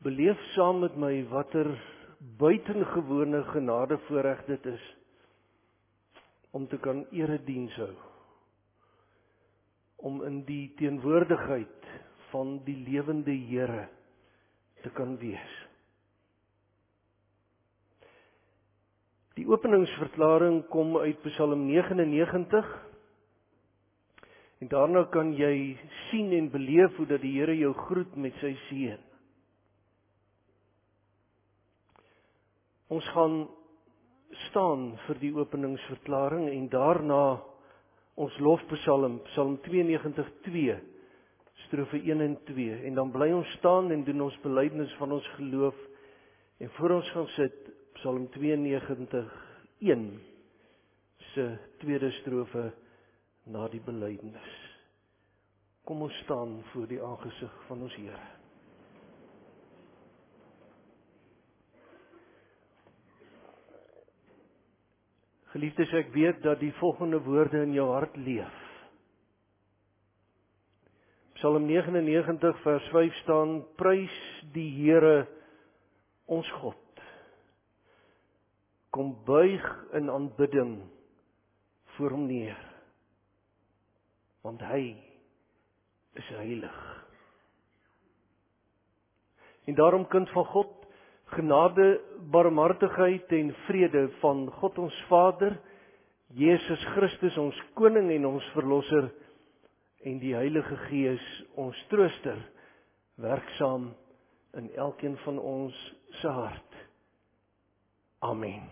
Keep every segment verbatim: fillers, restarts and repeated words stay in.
Beleef saam met my watter buitengewone genade voorreg dit is om te kan erediens hou, om in die teenwoordigheid van die lewende Here te kan wees. Die openingsverklaring kom uit Psalm negen en negentig, en daarna kan jy sien en beleef hoe dat die Here jou groet met sy seën. Ons gaan staan vir die openingsverklaring en daarna ons lofpsalm, Psalm tweeënnegentig twee, strofe een en twee, en dan bly ons staan en doen ons belydenis van ons geloof, en voor ons gaan sit, Psalm tweeënnegentig een, se tweede strofe na die belydenis. Kom ons staan voor die aangesig van ons Here. Geliefdes, ek weet dat die volgende woorde in jou hart leef. Psalm negenennegentig vers vyf staan, prys die Here ons God. Kom buig in aanbidding voor hom neer, want hy is heilig. En daarom, kind van God, genade, barmhartigheid en vrede van God ons Vader, Jesus Christus ons Koning en ons Verlosser, en die Heilige Gees ons Trooster, werksaam in elkeen van ons se hart. Amen.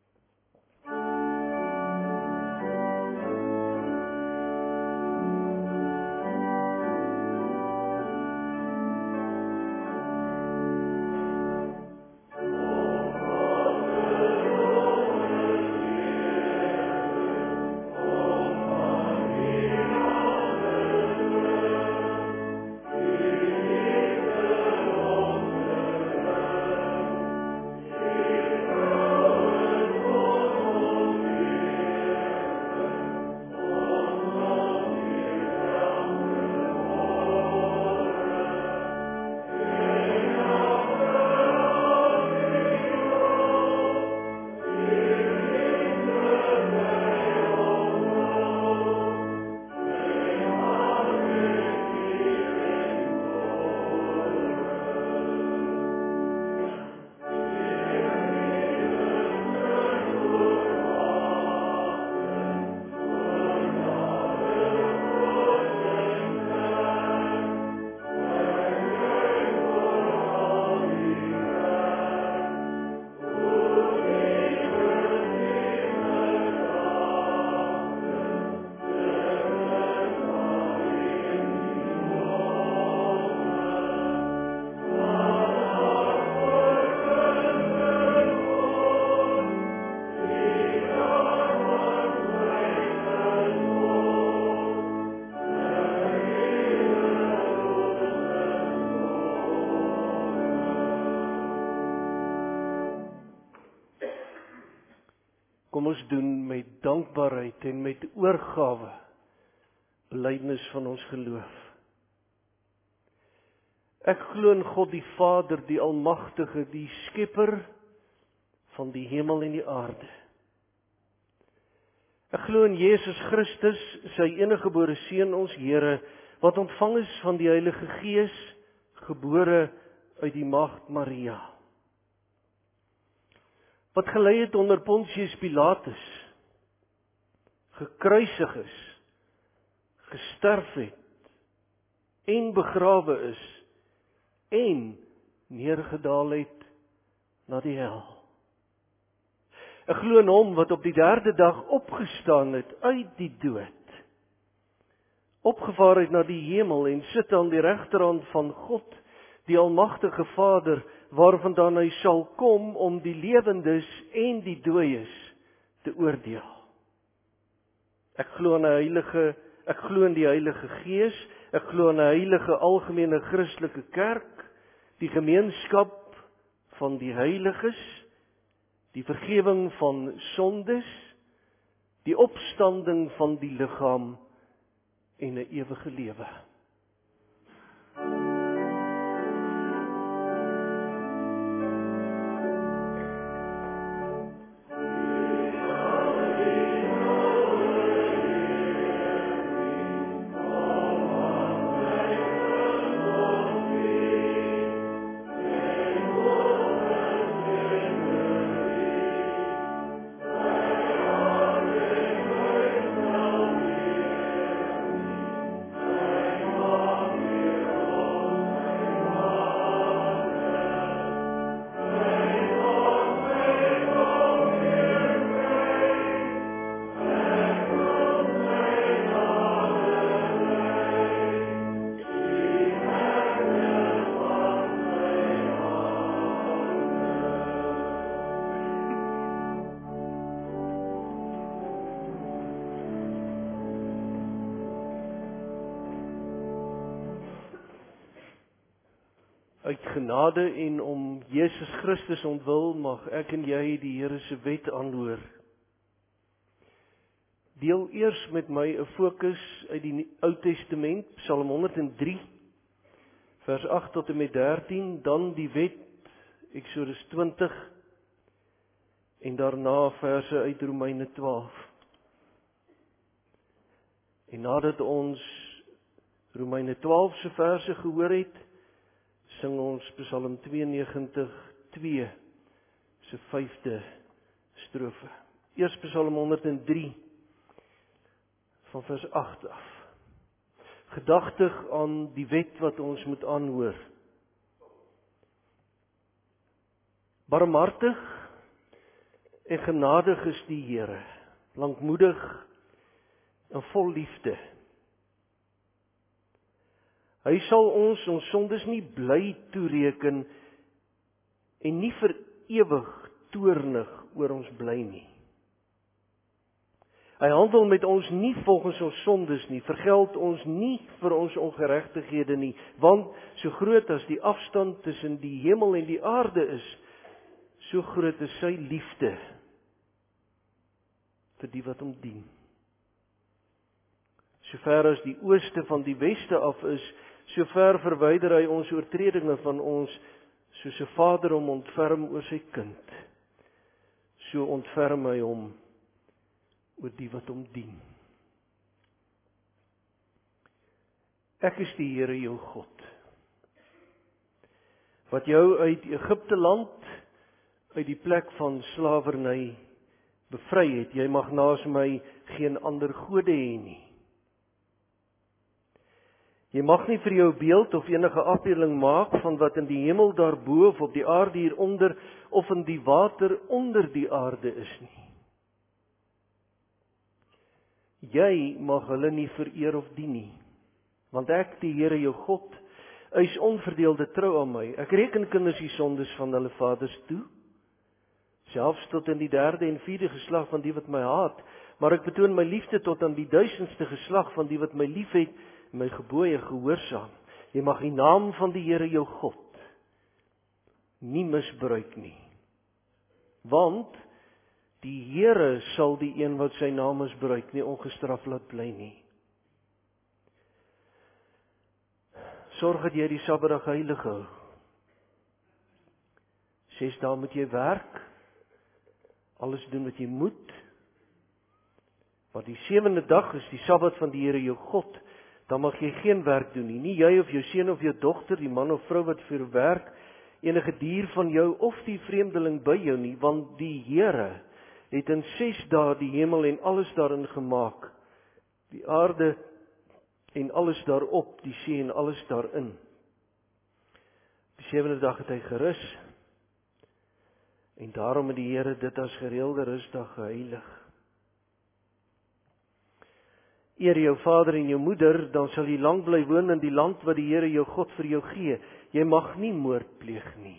Kom ons doen met dankbaarheid en met oorgawe belydenis van ons geloof. Ek glo in God die Vader, die Almagtige, die Skepper van die hemel en die aarde. Ek glo in Jesus Christus, sy eniggebore Seun, ons Here, wat ontvang is van die Heilige Gees, gebore uit die Maagd Maria, wat gelei het onder Pontius Pilatus, gekruisig is, gesterf het en begrawe is en neergedaal het na die hel. Ek glo in hom wat op die derde dag opgestaan het uit die dood, opgevaar het na die hemel en sit aan die regterhand van God, die Almagtige Vader, waarvandaan hy sal kom om die lewendes en die dooies te oordeel. Ek glo in 'n heilige, ek glo in die Heilige Gees, ek glo in 'n heilige algemene Christelike kerk, die gemeenskap van die heiliges, die vergifnis van sondes, die opstanding van die liggaam en 'n ewige lewe. Uit genade en om Jesus Christus ontwil mag ek en jy die Here se wet aanhoor. Deel eers met my 'n fokus uit die Ou Testament, Psalm honderd en drie, vers agt tot en met dertien, dan die wet, Eksodus twintig, en daarna verse uit Romeine twaalf. En nadat ons Romeine twaalf se verse gehoor het, sing ons Psalm twee negentig twee se vyfde strofe. Eers Psalm honderd en drie van vers agt af. Gedagtig aan die wet wat ons moet aanhoor. Barmhartig en genadig is die Here, lankmoedig en vol liefde. Hy sal ons ons sondes nie bly toereken en nie vir ewig toornig oor ons bly nie. Hy handel met ons nie volgens ons sondes nie, vergeld ons nie vir ons ongeregtighede nie, want so groot as die afstand tussen die hemel en die aarde is, so groot is sy liefde vir die wat hom dien. So ver as die ooste van die weste af is, so ver verwyder hy ons oortredinge van ons, soos 'n vader hom ontferm oor sy kind. So ontferm hy hom oor die wat hom dien. Ek is die Here jou God, wat jou uit Egipte land, uit die plek van slawerny bevry het. Jy mag naas my geen ander gode hê nie. Jy mag nie vir jou beeld of enige afbeelding maak van wat in die hemel daarbo of op die aarde hieronder of in die water onder die aarde is nie. Jy mag hulle nie vereer of dien nie, want ek, die Here jou God, eis onverdeelde trou aan my. Ek reken kinders die sondes van hulle vaders toe, selfs tot in die derde en vierde geslag van die wat my haat, maar ek betoon my liefde tot aan die duisendste geslag van die wat my liefhet, my gebooie gehoorsaam. Jy mag die naam van die Here jou God nie misbruik nie, want die Here sal die een wat sy naam misbruik nie ongestraf laat bly nie. Sorg dat jy die Sabbatdag heilig hou. Ses dae moet jy werk, alles doen wat jy moet, want die sewende dag is die Sabbat van die Here jou God. Dan mag jy geen werk doen nie, nie jy of jou seun of jou dogter, die man of vrou wat vir jou werk, enige dier van jou of die vreemdeling by jou nie, want die Here het in ses dae die hemel en alles daarin gemaak, die aarde en alles daarop, die see en alles daarin. Die sewende dag het hy gerus, en daarom het die Here dit as gereelde rusdag geheilig. Eer jou vader en jou moeder, dan sal jy lank bly woon in die land wat die Here jou God vir jou gee. Jy mag nie moord pleeg nie.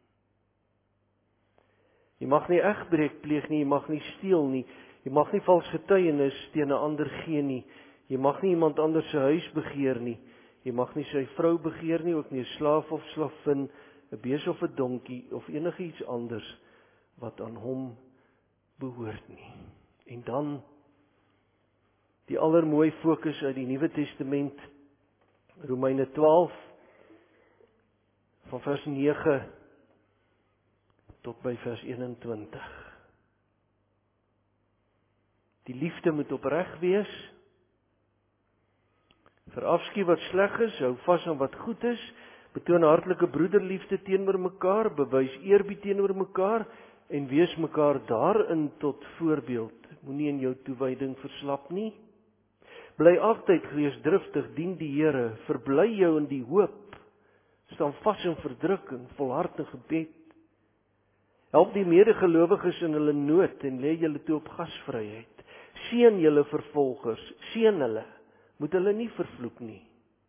Jy mag nie egbreek pleeg nie, jy mag nie steel nie, jy mag nie vals getuienis teen 'n ander gee nie, jy mag nie iemand anders se huis begeer nie, jy mag nie sy vrou begeer nie, ook nie 'n slaaf of slavin, 'n bees of 'n donkie of enigiets anders wat aan hom behoort nie. En dan die allermooi fokus uit die Nuwe Testament, Romeine twaalf, van vers nege tot by vers eenentwintig. Die liefde moet opreg wees, verafskuw wat sleg is, hou vas aan wat goed is, betoon hartlike broederliefde teenoor mekaar, bewys eerbied teenoor mekaar, en wees mekaar daarin tot voorbeeld. Moenie in jou toewyding verslap nie. Bly altyd geesdriftig, dien die Here, verbly jou in die hoop, staan vas in verdrukking, volhard in gebed. Help die medegelowiges in hulle nood en lê julle toe op gasvryheid. Seën julle vervolgers, seën hulle, moet hulle nie vervloek nie.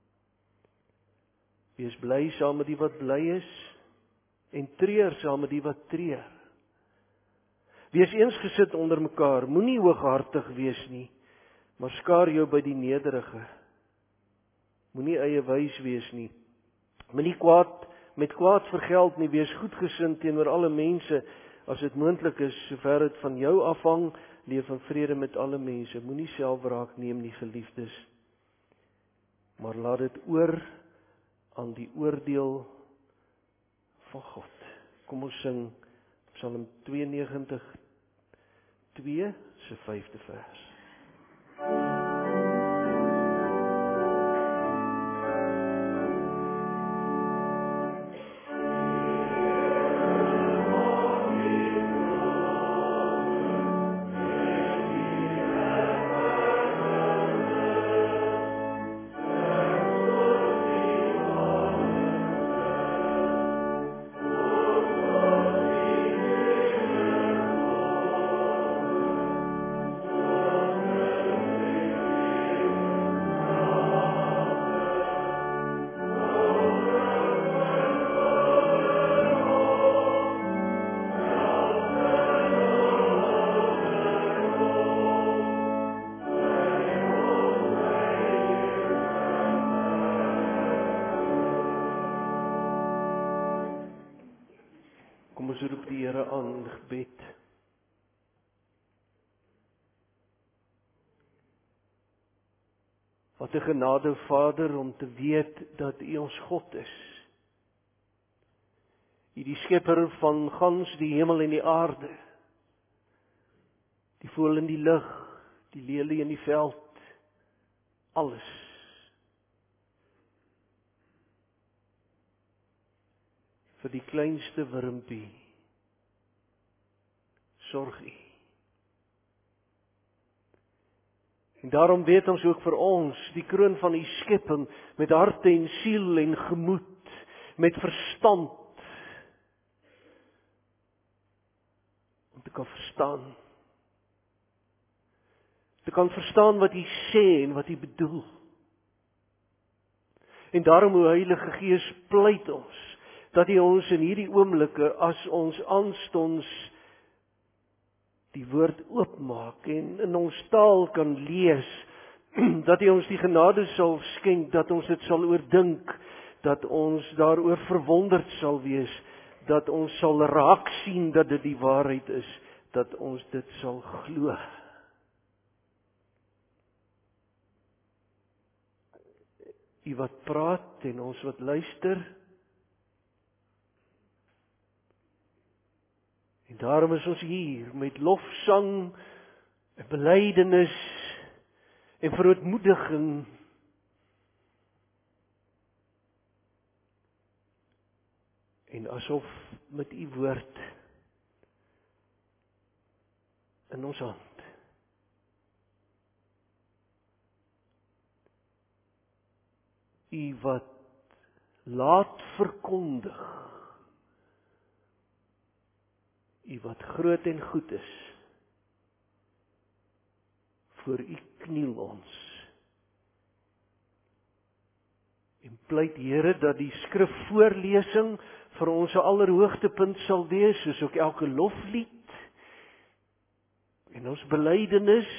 Wees bly saam met die wat bly is en treur saam met die wat treur. Wees eensgesit onder mekaar, moenie hooghartig wees nie, maar skaar jou by die nederige. Moenie eie wys wees nie. Moenie kwaad met kwaad vergeld nie, wees goedgesind teenoor alle mense, as dit moontlik is, sover dit van jou afhang, leef in vrede met alle mense. Moenie selfwraak neem nie, geliefdes, maar laat dit oor aan die oordeel van God. Kom ons sing Psalm tweeënnegentig twee, se vyfde vers. Kom ons roep die Here aan in gebed. Wat 'n genade, Vader, om te weet dat U ons God is. U die skepper van gans die hemel en die aarde. Die voël in die lug, die lelie in die veld, alles. Vir die kleinste wurmpie sorg U. En daarom weet ons ook vir ons, die kroon van U skepping, met hart en siel en gemoed, met verstand, om te kan verstaan, te kan verstaan wat U sê en wat U bedoel. En daarom, o Heilige Gees, pleit ons, dat U ons in hierdie oomblikke, as ons aanstonds die woord oopmaak en in ons taal kan lees, dat U ons die genade sal skenk, dat ons dit sal oordink, dat ons daaroor verwonderd sal wees, dat ons sal raak sien dat dit die waarheid is, dat ons dit sal glo. U wat praat en ons wat luister. En daarom is ons hier met lofsang en belydenis en verootmoediging. En asof met U woord in ons hand. U wat laat verkondig. U wat groot en goed is, voor U kniel ons. En pleit Here dat die skrifvoorlesing vir ons 'n allerhoogtepunt sal wees, soos ook elke loflied en ons belydenis.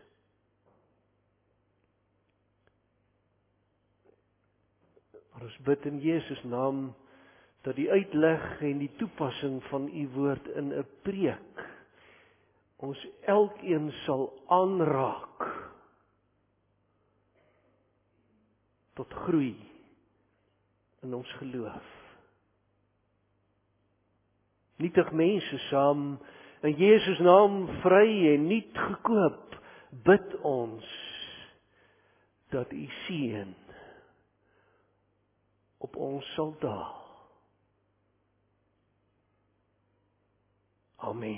Maar ons bid in Jesus naam, dat die uitleg en die toepassing van U woord in 'n preek ons elkeen sal aanraak tot groei in ons geloof. Nietig mense saam in Jesus naam vry en nuut gekoop, bid ons dat U seën op ons sal daal. Amen.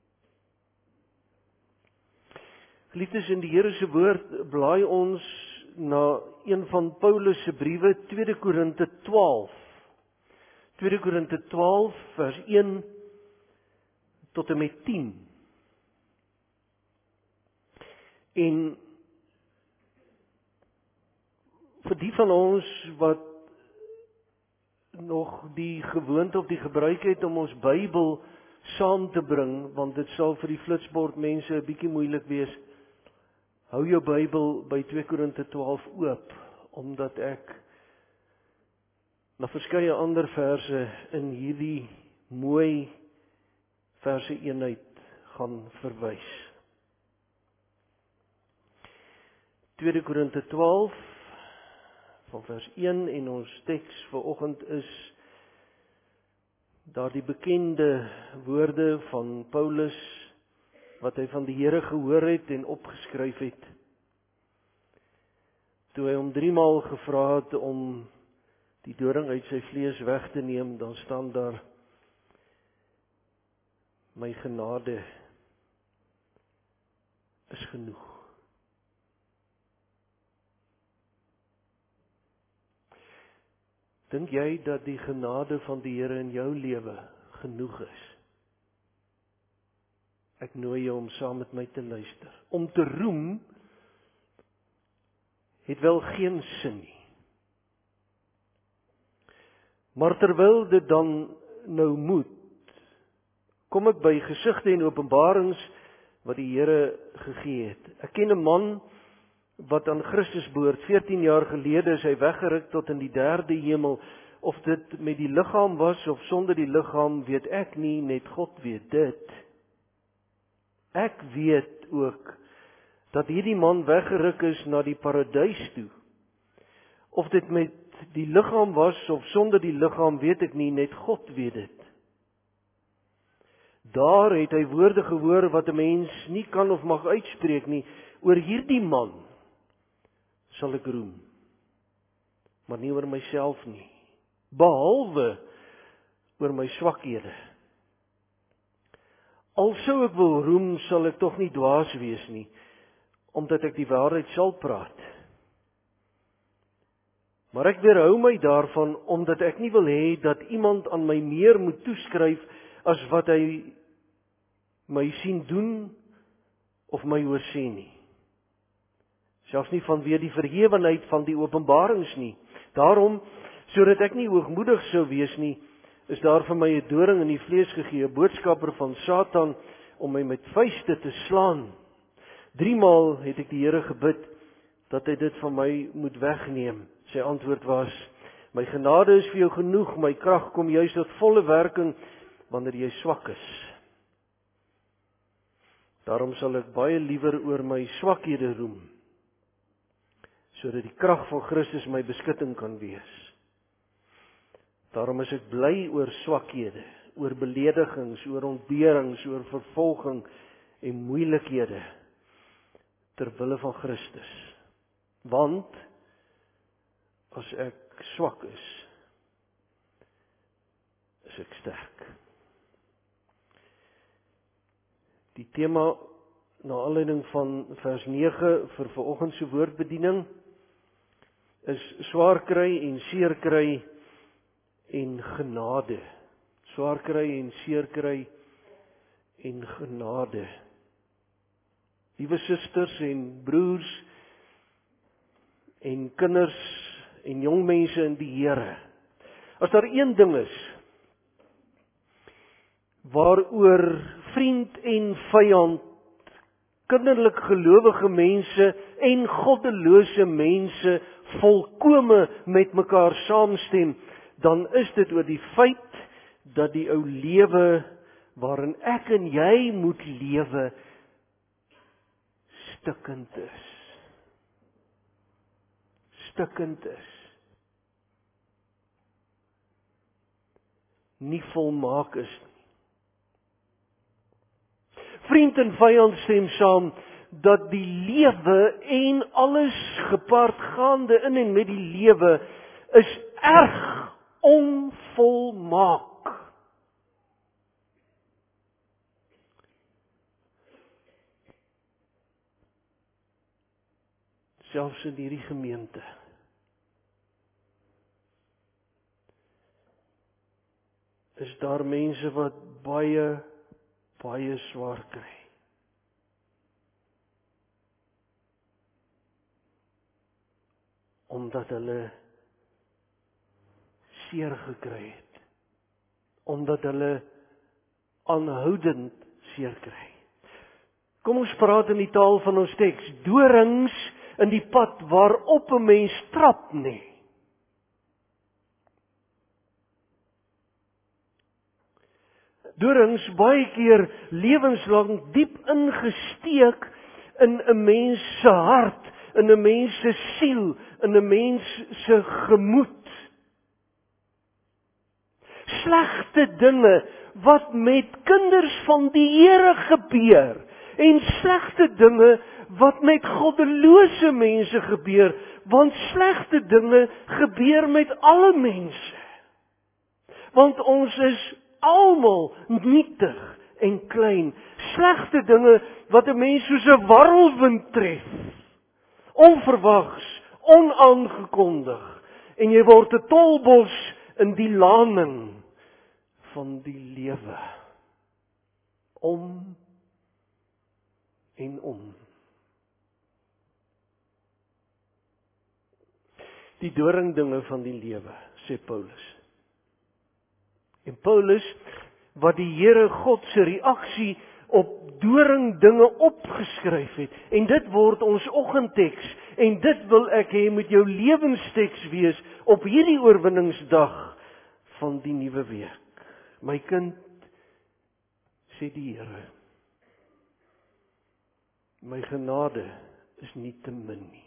Geliefdes, in die Here se woord blaai ons na een van Paulus se briewe, tweede Korinte twaalf. tweede Korinte twaalf vers een tot en met tien. En vir die van ons wat nog die gewoonte of die gebruik het om ons Bybel saam te bring, want dit sal vir die flitsbord mense 'n bietjie moeilik wees. Hou jou Bybel by tweede Korinte twaalf oop, omdat ek na verskeie ander verse in hierdie mooi verse eenheid gaan verwys. tweede Korinte twaalf van vers een en ons teks vanoggend is daardie bekende woorde van Paulus wat hy van die Here gehoor het en opgeskryf het. Toe hy hom driemaal gevra het om die doring uit sy vlees weg te neem, dan staan daar: my genade is genoeg. Dink jy dat die genade van die Here in jou lewe genoeg is? Ek nooi jou om saam met my te luister. Om te roem het wel geen sin nie. Maar terwyl dit dan nou moet, kom ek by gesigte en openbarings wat die Here gegee het. Ek ken 'n man wat aan Christus behoort. veertien jaar gelede is hy weggeruk tot in die derde hemel. Of dit met die liggaam was of sonder die liggaam, weet ek nie, net God weet dit. Ek weet ook dat hierdie man weggeruk is na die paradys toe. Of dit met die liggaam was of sonder die liggaam, weet ek nie, net God weet dit. Daar het hy woorde gehoor wat 'n mens nie kan of mag uitspreek nie. Oor hierdie man sal ek roem, maar nie oor myself nie, behalwe oor my swakhede. Al sou ek wil roem, sal ek tog nie dwaas wees nie, omdat ek die waarheid sal praat. Maar ek weerhou my daarvan, omdat ek nie wil hê dat iemand aan my meer moet toeskryf as wat hy my sien doen of my hoor sê nie. Selfs nie vanweë die verhewenheid van die openbarings nie. Daarom, sodat ek nie hoogmoedig sou wees nie, is daar vir my 'n doring in die vlees gegee, 'n boodskapper van Satan, om my met vuiste te slaan. Driemaal het ek die Here gebid dat hy dit van my moet wegneem. Sy antwoord was: my genade is vir jou genoeg, my krag kom juis tot volle werking wanneer jy swak is. Daarom sal ek baie liewer oor my swakhede roem, sodat die krag van Christus my beskutting kan wees. Daarom is ek bly oor swakhede, oor beledigings, oor ontberings, oor vervolging en moeilikhede, ter wille van Christus. Want as ek swak is, is ek sterk. Die tema na aanleiding van vers nege vir vanoggend se woordbediening is swaar kry en seer kry en genade. Swaar kry en seer kry en genade. Liewe susters en broers en kinders en jong mense in die Here, as daar een ding is waaroor vriend en vyand, kinderlik gelowige mense en goddelose mense volkome met mekaar saamstem, dan is dit oor die feit dat die ou lewe waarin ek en jy moet lewe stikkend is. Stikkend is. Nie volmaak is nie. Vriend en vyand stem saam dat die lewe en alles gepaardgaande in en met die lewe is erg onvolmaak. Selfs in hierdie gemeente. Is daar mense wat baie, baie swaar kry. Omdat hulle seer gekry het. Omdat hulle aanhoudend seer kry. Kom ons praat in die taal van ons teks. Dorings in die pad waarop 'n mens trap nie. dorings baie keer lewenslang diep ingesteek in 'n mens se hart, in 'n mens se siel, in 'n mens se gemoed. Slegte dinge wat met kinders van die Here gebeur, en slegte dinge wat met goddelose mense gebeur, want slegte dinge gebeur met alle mense. Want ons is almal nietig en klein. Slegte dinge wat 'n mens soos 'n warrelwind tref, onverwags, onaangekondig, en jy word 'n tolbos in die laning van die lewe. Om en om. Die doringdinge van die lewe, sê Paulus. En Paulus, wat die Here God se reaksie op doringdinge opgeskryf het, en dit word ons oggendteks, en dit wil ek hê moet jou lewensteks wees op hierdie oorwinningsdag van die nuwe week. My kind, sê die Here, my genade is nie te min nie.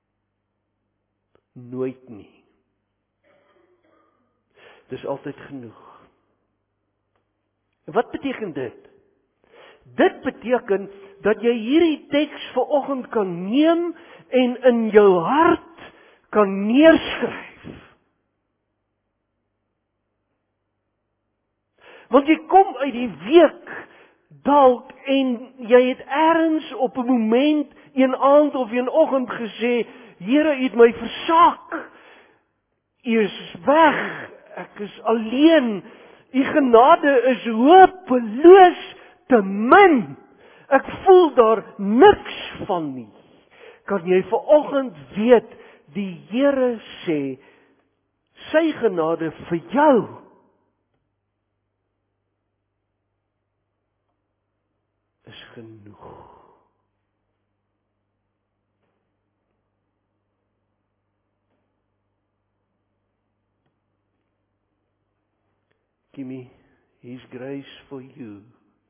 Nooit nie. Dis altyd genoeg. En wat beteken dit? Dit beteken dat jy hierdie teks vanoggend kan neem en in jou hart kan neerskryf. Want jy kom uit die week dalk en jy het eers op 'n moment, een aand of een oggend gesê, Here, U het my versaak. U is weg. Ek is alleen. U genade is hopeloos te min. Ek voel daar niks van nie. Kan jy vanoggend weet, die Here sê, sy genade vir jou is genoeg. Kimmy, His grace for you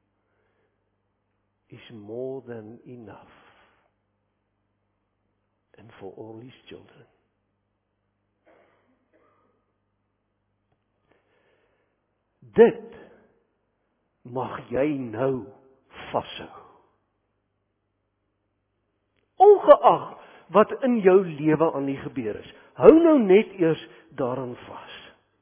is more than enough, and for all His children. Dit mag jy nou vashou. Ongeag wat in jou lewe aan die gebeur is, hou nou net eers daaraan vas.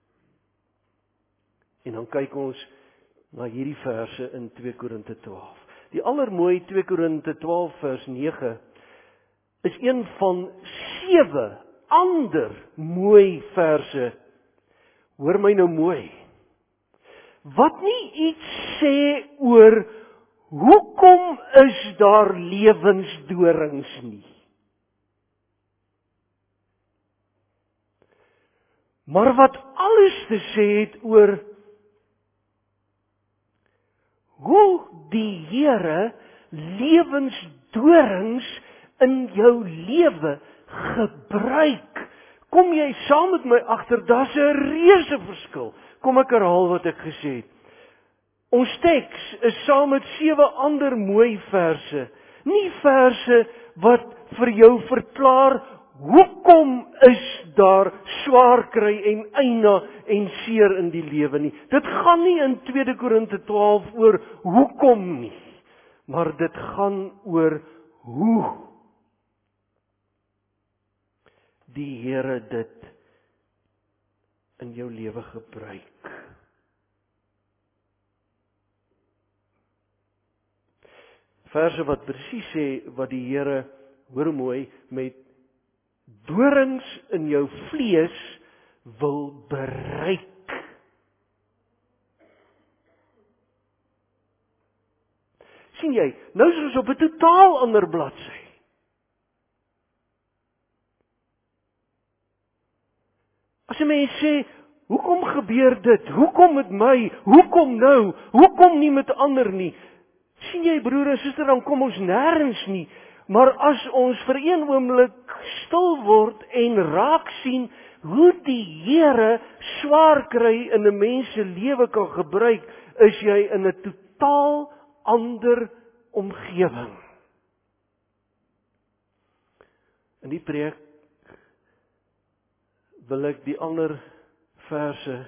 En dan kyk ons na hierdie verse in twee Korinte twaalf. Die allermooi twee Korinte twaalf vers nege is een van sewe ander mooi verse. Hoor my nou mooi. Wat nie iets sê oor hoekom is daar lewensdorings nie. Maar wat alles te sê het oor hoe die Here lewensdorings in jou lewe gebruik. Kom jy saam met my agter, daar's 'n reuse verskil. Kom ek herhaal wat ek gesê het. Ons teks is saam met sewe ander mooi verse. Nie verse wat vir jou verklaar hoekom is daar swaar kry en eina en seer in die lewe nie. Dit gaan nie in twee Korinte twaalf oor hoekom nie, maar dit gaan oor hoe die Here dit in jou lewe gebruik. Verse wat presies sê wat die Here, hoor mooi, met dorings in jou vlees wil bereik. Sien jy, nou is ons op 'n totaal ander bladsy. As 'n mens sê, hoekom gebeur dit? Hoekom met my? Hoekom nou? Hoekom nie met ander nie? Sien jy, broer en suster, dan kom ons nêrens nie. Maar as ons vir een oomblik stil word en raak sien hoe die Here swaar kry in 'n mens se lewe kan gebruik, is jy in 'n totaal ander omgewing. In die preek wil ek die ander verse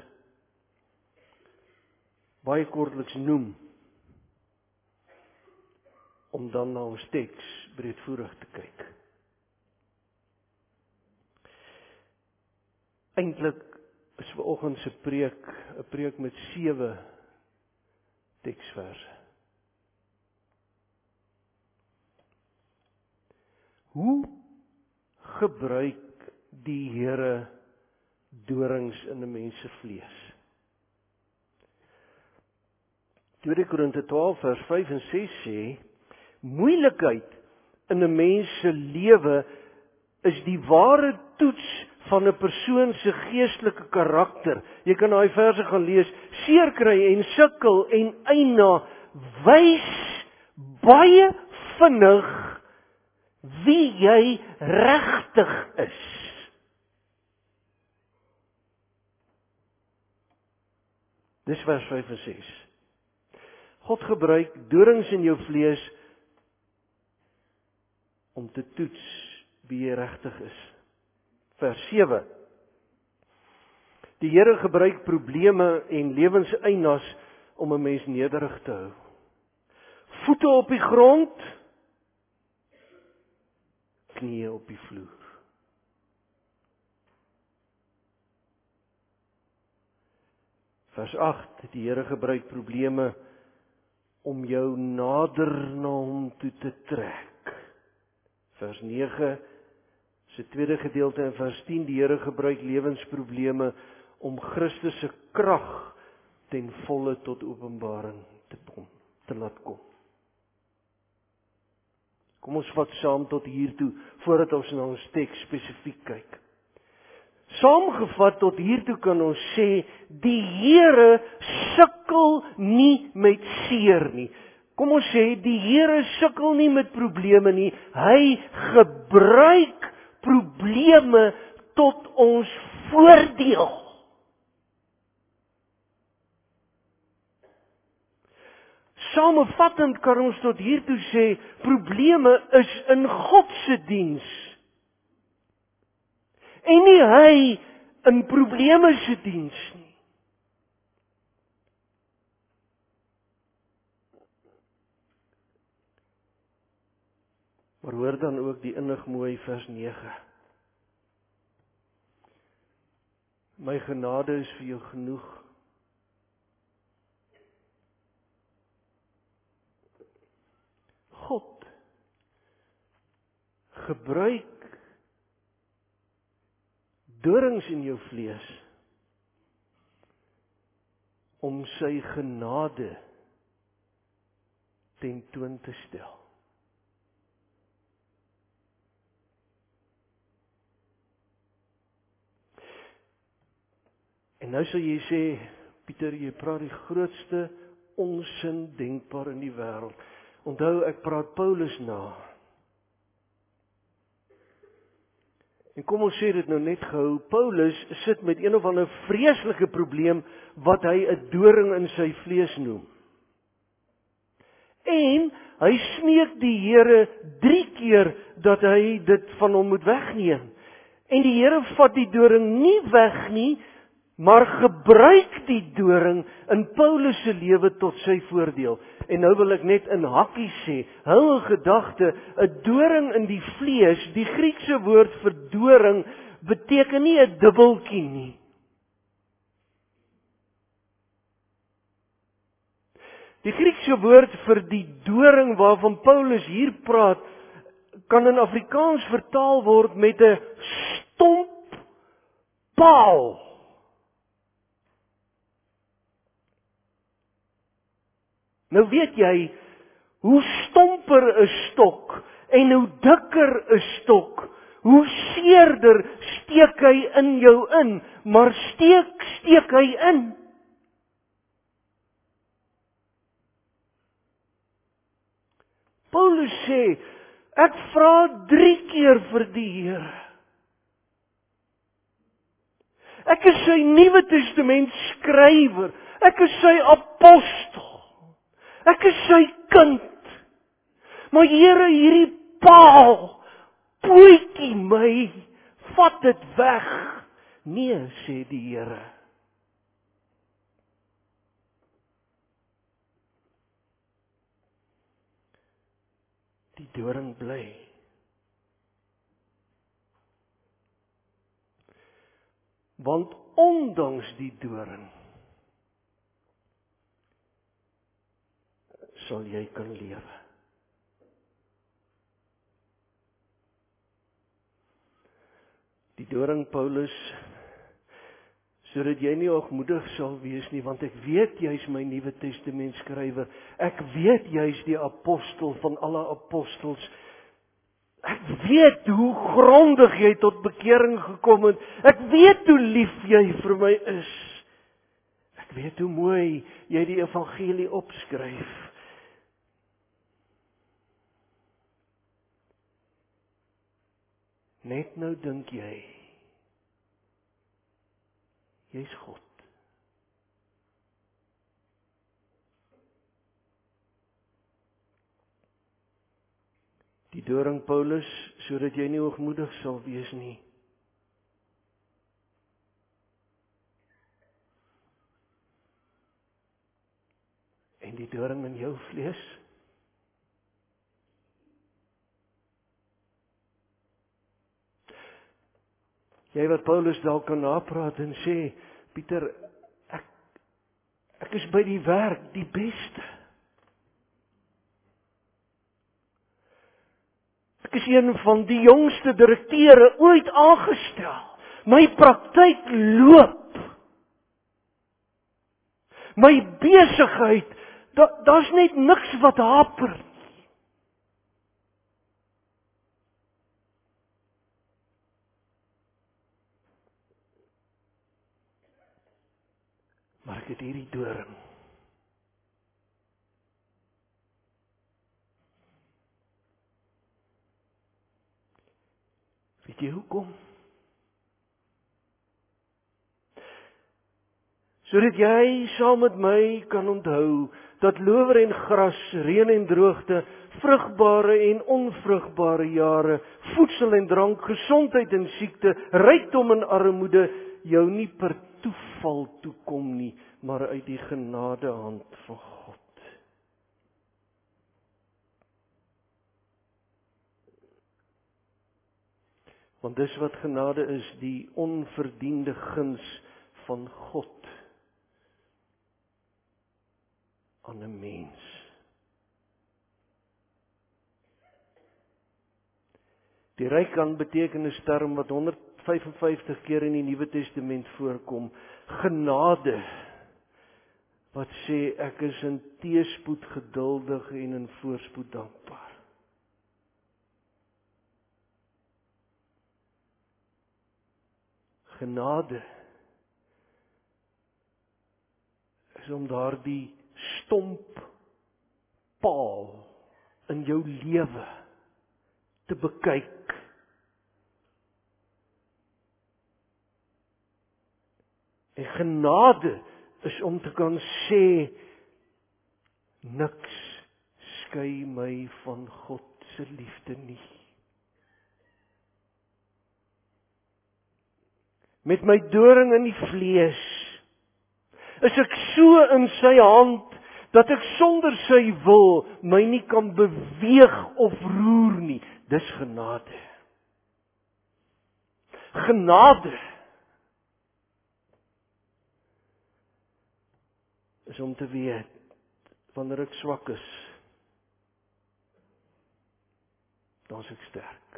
baie kortliks noem, om dan na ons teks breedvoerig te kyk. Eintlik is vanoggend se preek 'n preek met sewe teksverse. Hoe gebruik die Here dorings in 'n mens se vlees? tweede Korinte twaalf vers vyf en ses sê, moeilikheid in 'n mens se lewe is die ware toets van 'n persoon se geestelike karakter. Jy kan daai verse gaan lees, seer kry en sukkel en eina wys baie vinnig wie jy regtig is. Dis vers vyf en ses. God gebruik dorings in jou vlees om te toets wie jy regtig is. Vers sewe. Die Here gebruik probleme en lewenseienas om 'n mens nederig te hou. Voete op die grond, knieë op die vloer. Vers agt. Die Here gebruik probleme om jou nader na hom toe te trek. Vers nege. Se tweede gedeelte in vers tien, die Here gebruik lewensprobleme om Christus se krag ten volle tot openbaring te kom, te laat kom. Kom ons vat saam tot hier toe, voordat ons na ons teks spesifiek kyk. Saamgevat tot hier toe kan ons sê, die Here sukkel nie met seer nie. Kom ons sê, die Here sukkel nie met probleme nie, hy gebruik probleme tot ons voordeel. Samevattend kan ons tot hiertoe sê, probleme is in God se diens. En nie hy in probleme se diens nie. Maar hoor dan ook die innig mooi vers nege. My genade is vir jou genoeg. God gebruik dorings in jou vlees om sy genade ten toon te stel. En nou sal jy sê, Pieter, jy praat die grootste onsin denkbaar in die wêreld. Onthou, ek praat Paulus na. En kom ons sê dit nou net gehou, Paulus sit met een of ander vreeslike probleem wat hy 'n doring in sy vlees noem. En hy smeek die Here drie keer dat hy dit van hom moet wegneem. En die Here vat die doring nie weg nie, maar gebruik die doring in Paulus se lewe tot sy voordeel. En nou wil ek net in hakkies sê, hou 'n gedagte, 'n doring in die vlees, die Griekse woord vir doring, beteken nie 'n dubbeltjie nie. Die Griekse woord vir die doring waarvan Paulus hier praat, kan in Afrikaans vertaal word met 'n stomp paal. Nou weet jy, hoe stomper 'n stok en hoe dikker 'n stok, hoe seerder steek hy in jou in, maar steek, steek hy in. Paulus sê, ek vra drie keer vir die Here. Ek is sy Nuwe Testament skrywer. Ek is sy apostel. Ek is sy kind. Maar Here, hierdie paal, pootjie my, vat dit weg. Nee, sê die Here. Die doring bly. Want ondanks die doring sal jy kan lewe. Die doring, Paulus, sodat jy nie hoogmoedig sal wees nie, want ek weet jy's my Nuwe Testament skrywer. Ek weet jy's die apostel van alle apostels. Ek weet hoe grondig jy tot bekering gekom het. Ek weet hoe lief jy vir my is. Ek weet hoe mooi jy die evangelie opskryf. Net nou dink jy, jy's God. Die doring, Paulus, sodat jy nie hoogmoedig sal wees nie. En die doring in jou vlees? Jy wat Paulus dalk kan napraat en sê, Pieter, ek, ek is by die werk die beste. Ek is een van die jongste direkteure ooit aangestel. My praktyk loop. My besigheid, da, daar's net niks wat haper. Maar ek het hierdie doring. Weet jy hoekom? Sodat jy saam met my kan onthou dat lower en gras, reën en droogte, vrugbare en onvrugbare jare, voedsel en drank, gesondheid en siekte, rykdom en armoede jou nie per toeval toekom nie, maar uit die genadehand van God. Want dis wat genade is, die onverdiende guns van God aan 'n mens. Die ryk aan betekenisterm wat honderd vyf en vyftig keer in die Nuwe Testament voorkom, genade, wat sê ek is in teëspoed geduldig en in voorspoed dankbaar. Genade is om daardie stomp paal in jou lewe te bekyk. En genade is om te kan sê, niks skei my van God se liefde nie. Met my doring in die vlees is ek so in sy hand dat ek sonder sy wil my nie kan beweeg of roer nie. Dis genade. Genade is om te weet, wanneer ek swak is, dan is ek sterk.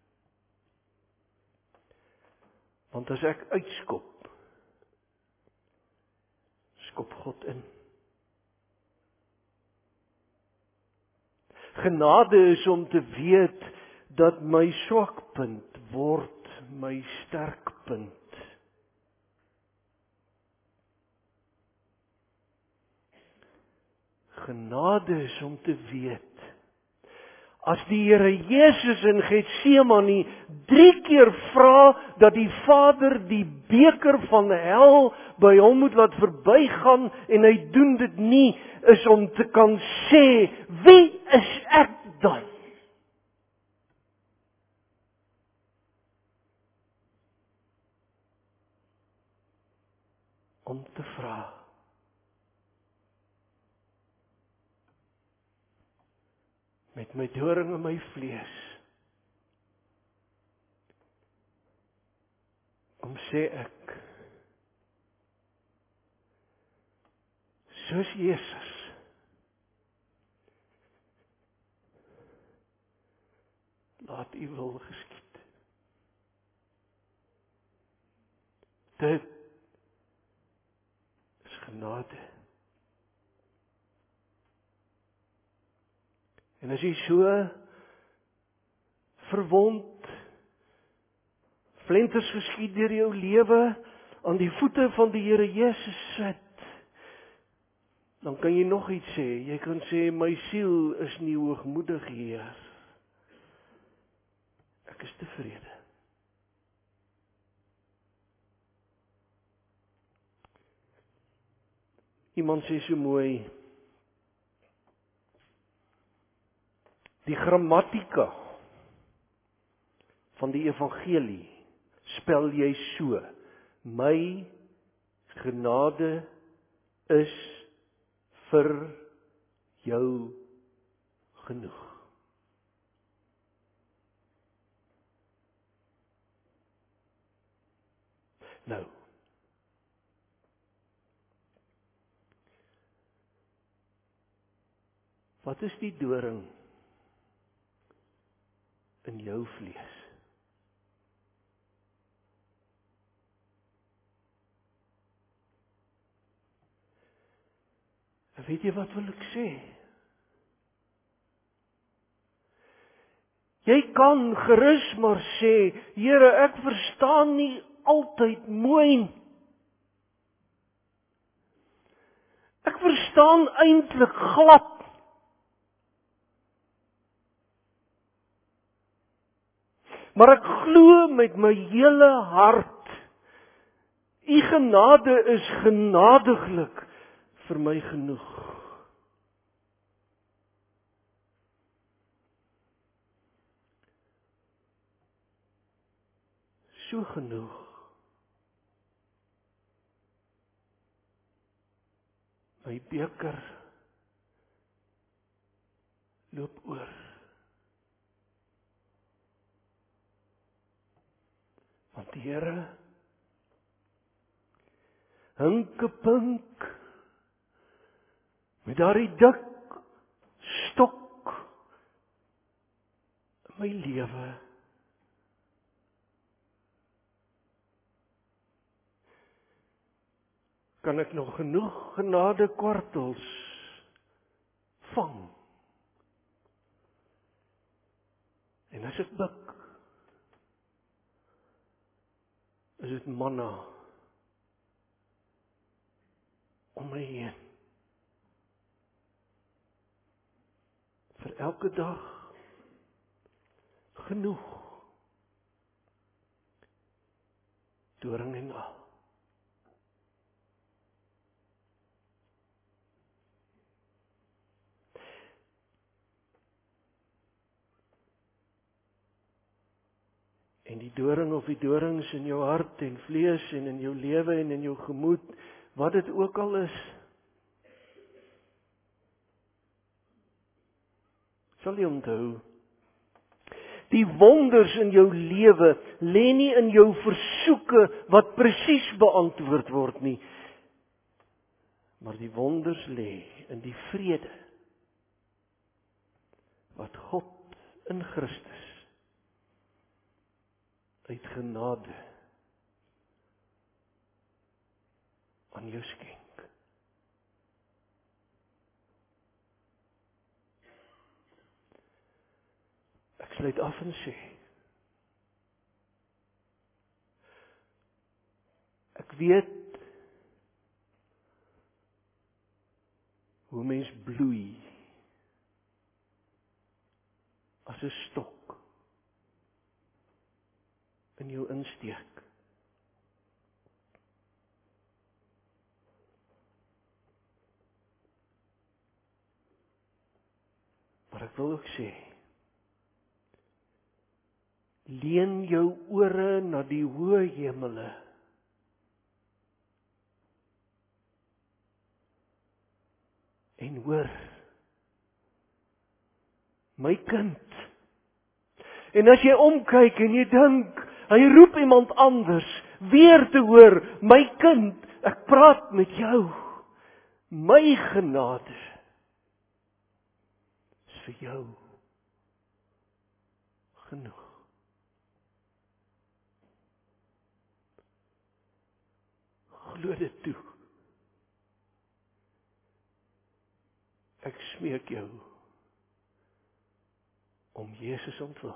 Want as ek uitskop, skop God in. Genade is om te weet dat my swakpunt word my sterkpunt. Genade is om te weet, As die Here Jesus in Getsemane drie keer vra dat die Vader die beker van hel by hom moet laat verbygaan en hy doen dit nie, is om te kan sê, wie is ek dan? Om te vra, met my doring in my vlees, om sê ek, soos Jesus, laat U wil geskied. Dit is genade. En as jy so verwond, flenters geskied deur jou lewe aan die voete van die Here Jesus sit, dan kan jy nog iets sê. Jy kan sê, my siel is nie hoogmoedig, Heer. Ek is tevrede. Iemand sê so mooi, die grammatika van die evangelie spel jy so, my genade is vir jou genoeg. Nou, wat is die doring in jou vlees? En weet jy wat wil ek sê? Jy kan gerus maar sê, Here, ek verstaan nie altyd mooi. Ek verstaan eintlik glad. Maar ek glo met my hele hart, U genade is genadiglik vir my genoeg. So genoeg. My beker loop oor. Want die Here hinkepink met daardie dik stok in my lewe. Kan ek nog genoeg genade kwartels vang? En as ek buk, is dit manna om my heen. Vir elke dag genoeg. Doring en al. En die doring of die dorings in jou hart en vlees en in jou lewe en in jou gemoed, wat dit ook al is, sal jy onthou, die wonders in jou lewe lê nie in jou versoeke wat presies beantwoord word nie, maar die wonders lê in die vrede wat God in Christus uit genade aan jou skenk. Ek sluit af en sê, ek weet hoe mens bloei as 'n stok in jou insteek. Maar ek wil ook sê, leen jou ore na die hoë hemele. En hoor, my kind. En as jy omkyk en jy dink, hy roep iemand anders, weer te hoor, my kind, ek praat met jou. My genade is vir jou genoeg. Glo dit toe. Ek smeek jou om Jesus ontwil.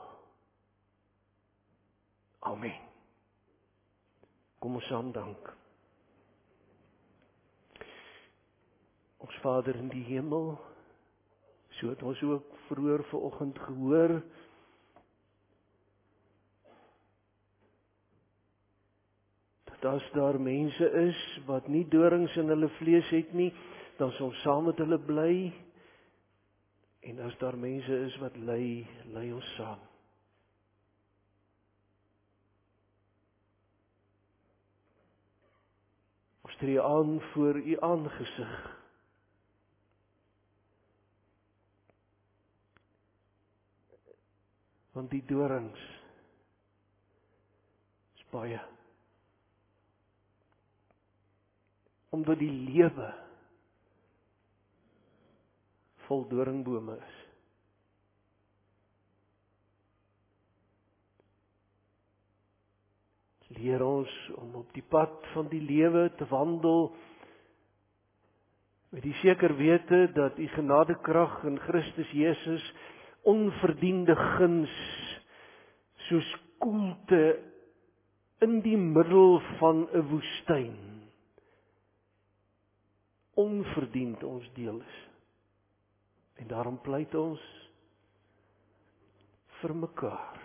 Amen. Kom ons saam dank. Ons Vader in die hemel, so het ons ook vroeër vanoggend gehoor, dat as daar mense is wat nie dorings in hulle vlees het nie, dan sal ons saam met hulle bly, en as daar mense is wat ly, ly ons saam. Ons tree aan voor u aangesig. Want die dorings is baie. Omdat die lewe vol doringbome is. Leer ons om op die pad van die lewe te wandel, met die seker wete dat u genadekrag in Christus Jesus onverdiende guns, soos koelte in die middel van 'n woestyn, onverdiend ons deel is. En daarom pleit ons vir mekaar.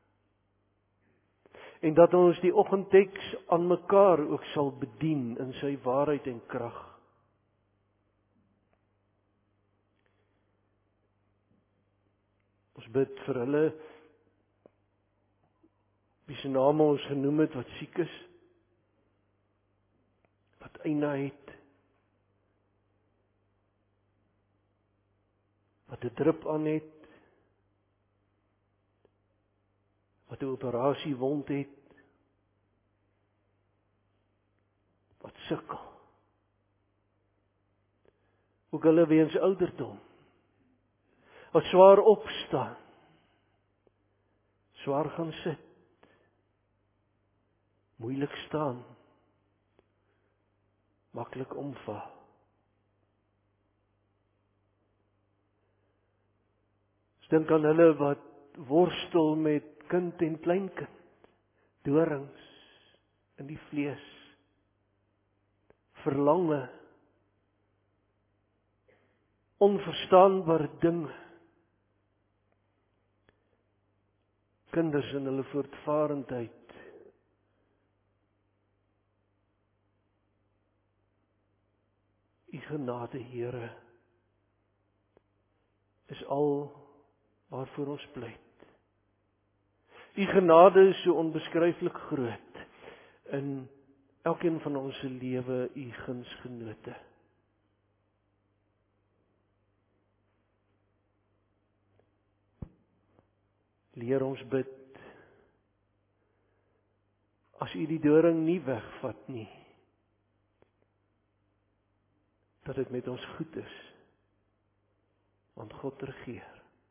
En dat ons die oggendteks aan mekaar ook sal bedien in sy waarheid en krag. Ons bid vir hulle, wie se name ons genoem het, wat siek is, wat eina het, wat 'n drup aan het, wat 'n operasie wond het, wat sukkel. Ook hulle weens ouderdom, wat swaar opstaan, swaar gaan sit, moeilik staan, maklik omval. Ons dink aan hulle wat worstel met kind en kleinkind, dorings in die vlees, verlange, onverstaanbare dinge, kinders in hulle voortvarendheid, u genade, Here, is al waarvoor ons pleit. U genade is so onbeskryflik groot in elkeen van ons se lewe, u gunsgenote. Leer ons bid, as u die doring nie wegvat nie, dat dit met ons goed is, want God regeer.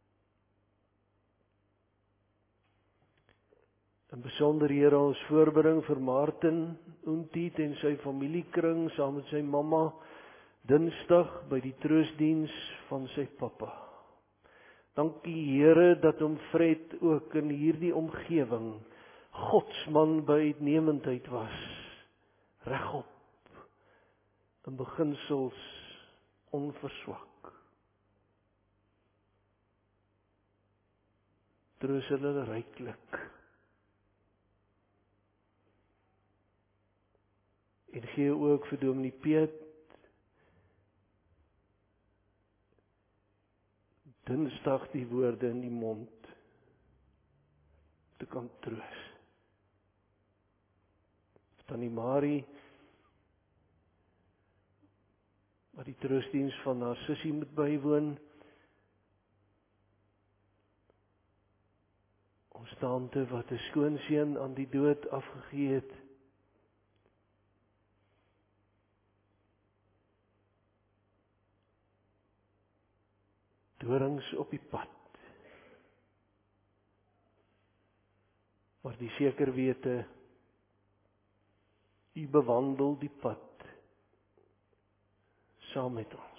In besonder, Here, ons voorbring vir Martin Oentiet en sy familiekring saam met sy mamma Dinsdag by die troostdiens van sy pappa. Dankie, Here, dat hom Fred ook in hierdie omgewing godsman by uitnemendheid was, regop, in beginsels onverswak. troos hulle ryklik. En gee ook vir Dominee Piet Dinsdag die woorde in die mond te kan troos. Tannie Marie, wat die troostdiens van haar sussie moet bywoon, ons tante wat 'n skoonseun aan die dood afgegee het, dorings op die pad, maar die seker wete, U bewandel die pad saam met ons.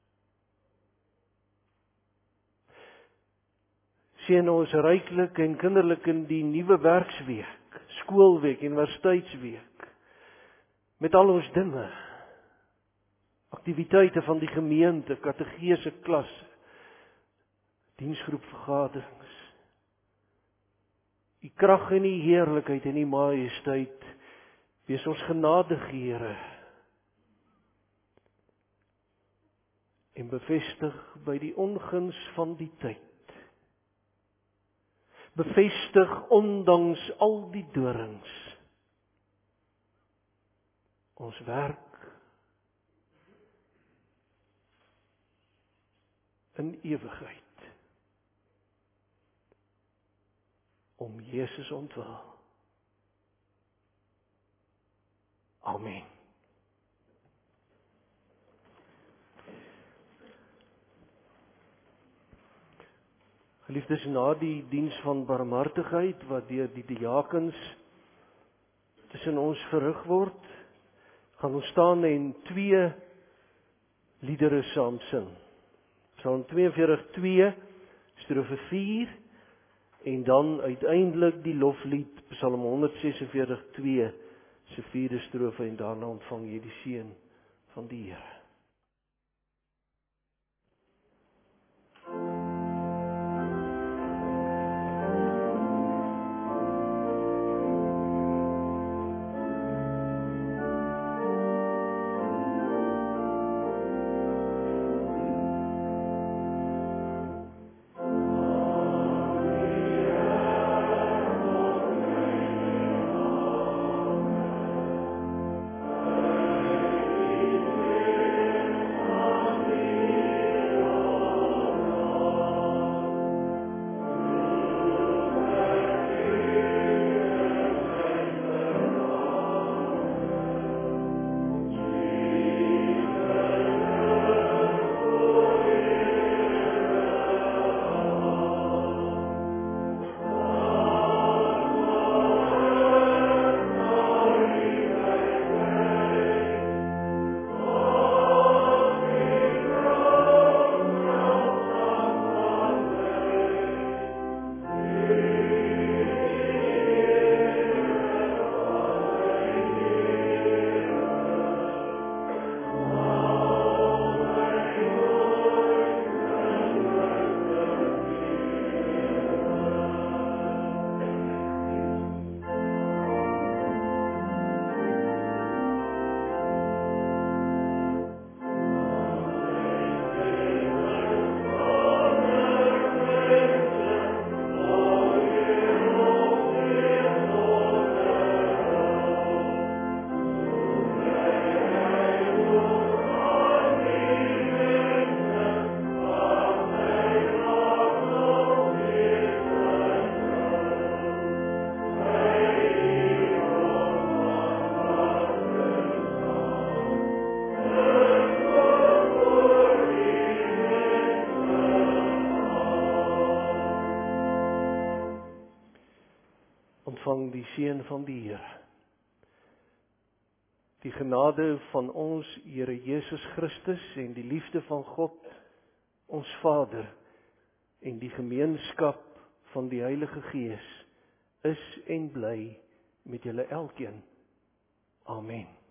Seën ons ryklik en kinderlik in die nuwe werksweek, skoolweek, universiteitsweek, met al ons dinge, aktiwiteite van die gemeente, kategese klasse, diensgroep vergaderings. U krag en U heerlikheid en U majesteit, wees ons genadig, Here, en bevestig by die onguns van die tyd. Bevestig ondanks al die dorings ons werk in ewigheid om Jesus ontwil. Amen. Geliefdes, na die diens van barmhartigheid wat deur die diakens tussen ons verrig word, gaan ons staan en twee liedere saam sing. Psalm twee en veertig twee, strofe vier, en dan uiteindelik die loflied Psalm honderd ses en veertig twee, se vierde strofe, en daarna ontvang jy die seën van die Here. Ontvang die seën van die Here. Die genade van ons Here Jesus Christus en die liefde van God, ons Vader, en die gemeenskap van die Heilige Gees is en bly met julle elkeen. Amen.